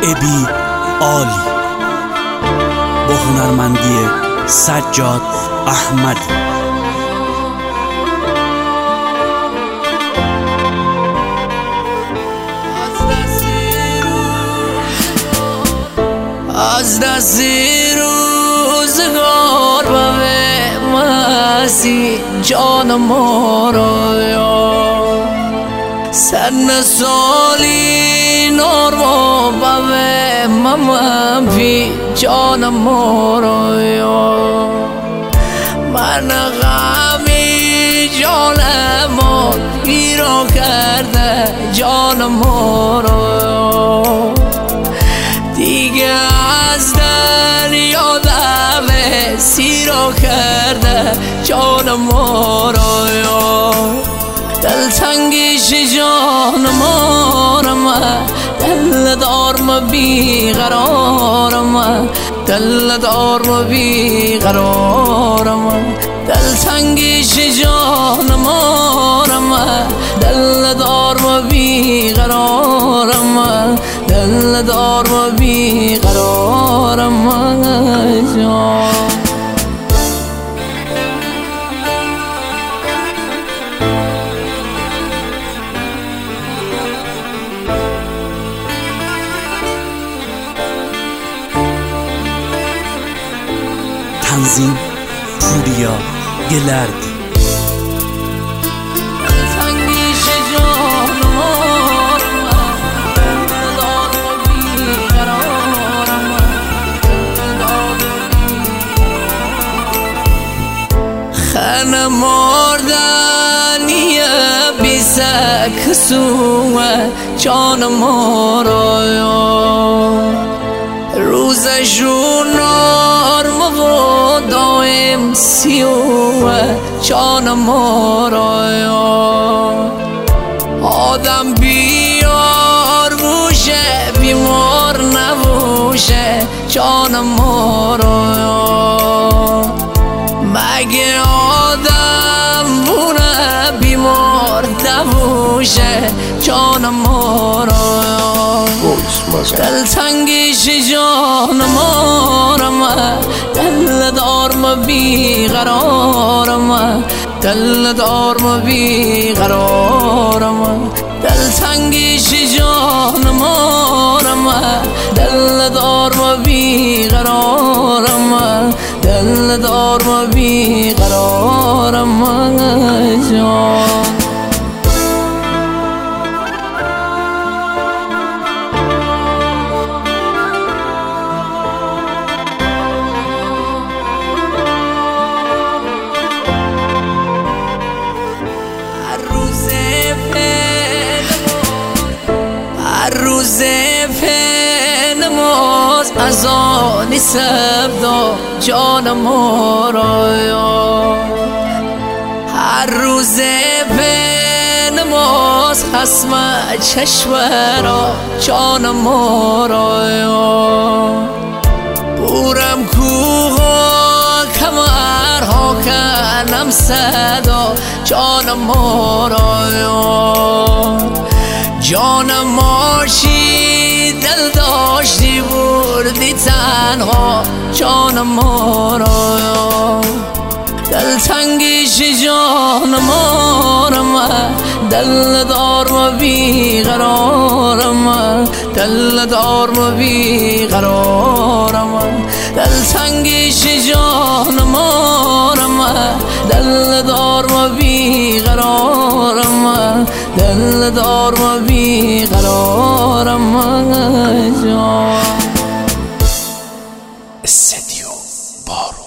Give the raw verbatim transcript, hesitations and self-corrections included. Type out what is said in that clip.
ابی عالی با هنرمندی سجاد احمدی. از دست روزگار به مسی جان ما را یا سن سالی ناروا به مم پی جان ما را یا من غمی جان ما گیرا کرده جان ما را یا دیگه از دریا دم سیرا کرده جان ما را یا دلتنگیش جان ما را من دل دارم بیقرارم دل دارم بیقرارم دلتنگیش جان ما را من دل دارم بیقرارم دل دارم بیقرارم جان تنظیم پوریا گلردی. خانه مردنی بیسک سوه جان ما را یا روزشون نرم و دایم سیوه جان ما را یا آدم بیار بوشه بیمار نبوشه جان ما را یا مگه آدم بونه بیمار نبوشه جان ما را دلتنگیش جان ما را من دل دارم بیقرارم دل دارم بیقرارم دلتنگیش جان ما را من دل دارم بیقرارم دل دارم بیقرارم جان روز نماز از آن سبدا جان ما را یا هر روز نماز خصم چشورا جان ما را یا بورم کوها کمرها کنم صدا جان ما را یا جان ماشی دل داشتی بردی تنها جان ما را یا دلتنگیش جان ما را من دل دارم بیقرارم دل دارم بیقرارم دلتنگیش جان ما را من دل دارم بیقرارم دل دارم بیقرارم جان استدیو بارو.